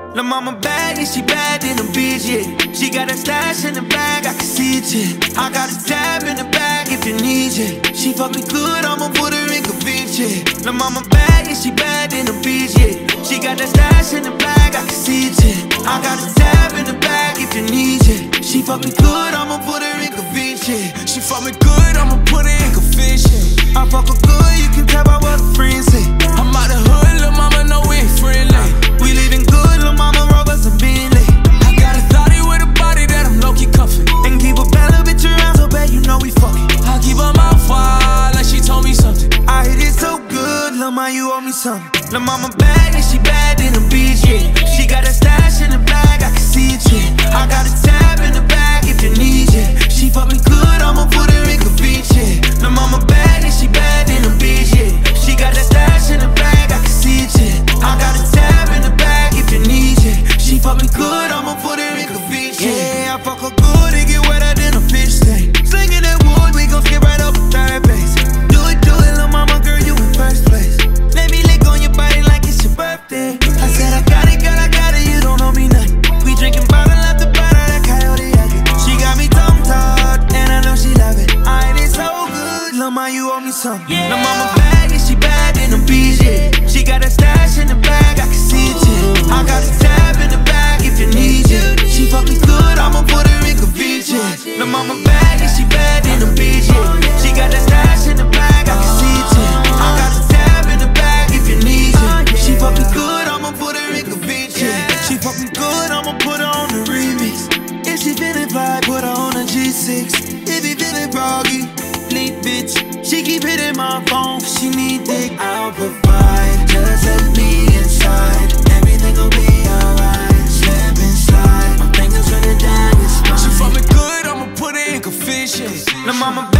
La mama bad, yeah, she bad in the beach, yeah. She got a stash in the bag, I can see it, yeah. I got a tab in the bag if you need it. She fuck me good, I'ma put her in convince, yeah. La mama bad, yeah, she bad in the beach, yeah. She got that stash in the bag, I can see it, yeah. I got a tab in the bag if you need it. She fuck me good, I'ma put her in convince, yeah. She fuck me good, I'ma put her in convince, yeah. I fuck her good, you can tell by what her friends say. I'm out the hood, lil' mama know we ain't friendly. We living good, lil' mama robbers and Bentley. I got a thotty with a body that I'm low-key cuffin'. And keep a bad little bitch around so bad you know we fucking. I keep her mouth wide like she told me something. I hit it so good, lil' ma, you owe me something. Lil' mama bad, yeah, she bad in the beach, yeah. She got a stash in the bag, I can see it, yeah. I got a tab in the bag if you need it. She fuck me good, I'ma put her in convince, yeah. Lil' mama bad, yeah, she bad in the beach, yeah. She got a stash in the bag, I can see it, yeah. I got a tab in the bag if you need it. She fuck me good, I'ma put her in convince, yeah. I fuck her good, it get wetter than a fish tank. Slinging that wood, we gon' skip right up to third base. Do it, lil' mama, girl, you in first place. Let me lick on your body like it's your birthday. I said I got it, girl, I got it, you don't owe me nothing. We drinking bottle after bottle, that coyote acting. She got me tongue-tied, and I know she love it. I did so good, lil' ma, you owe me something. Lil' mama bad, yeah, she bad in the beach, yeah. She got a stash in the bag, I can see it, yeah. I got a tab in the bag if you need it. She fuck me good, I'ma put her in convince, yeah. Lil' mama bad, yeah, she bad in the beach, yeah. She got that stash in the bag, I can see it, yeah. I got a tab in the bag if you need it. She fuck me good, I'ma put her in convince, yeah. She fuck me good, I'ma put her on the remix. If she feelin' vibe, put her on a G6. If he feelin' groggy, leave bitch. She keep hitting my phone, she need dick. I'll provide, just let me inside. Everything gon' be alright. Slip and slide, my fingers running down your spine. She fuck me good, I'ma put her in convince, yeah. Lil' mama